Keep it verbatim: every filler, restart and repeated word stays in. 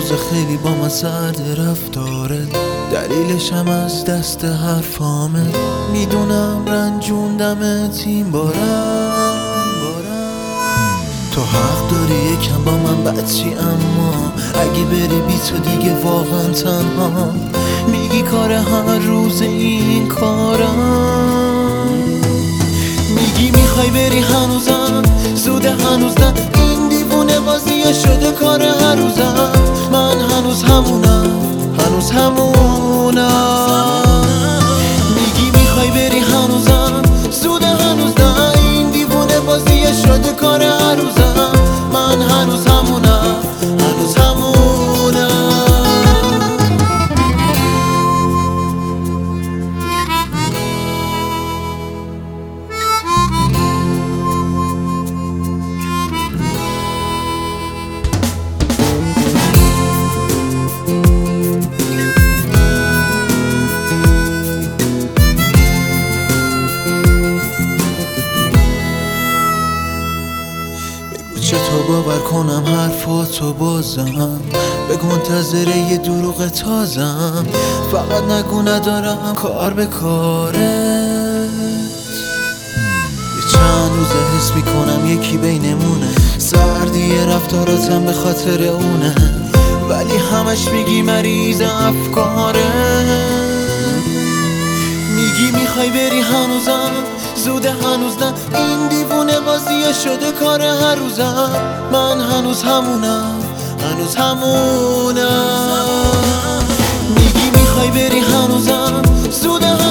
روز خیلی با من سرد رفتاره، دلیلش هم از دست حرفامه. میدونم رنجوندمت این بارم، تو حق داری یکم با من بچی، اما اگه بری بی تو دیگه واقعا تنها. میگی کار هر روز این کارم، میگی میخوای بری هنوزم زوده، هنوز نه، این دیوونه بازیه شده کار هر روزم. من هنوز همونم، هنوز همونم. میگی میخوای بری هنوزم زوده، هنوز نه، این دیوونه بازیه شده کار هر روزم. من هنوز همونم، هنوز همونم. چطور باور کنم حرفاتو بازم؟ بگو منتظره یه دروغ تازم. فقط نگو ندارم کار به کارت. یه چند روزه حس میکنم یکی بینمونه، سردی رفتاراتم به خاطر اونه، ولی همش میگی مریض افکاره. میگی میخوای بری هنوزم زوده، هنوز نه، این دیوونه بازیه شده کار هر روزم. من هنوز همونم، هنوز همونم. میگی میخوای بری هنوزم زوده،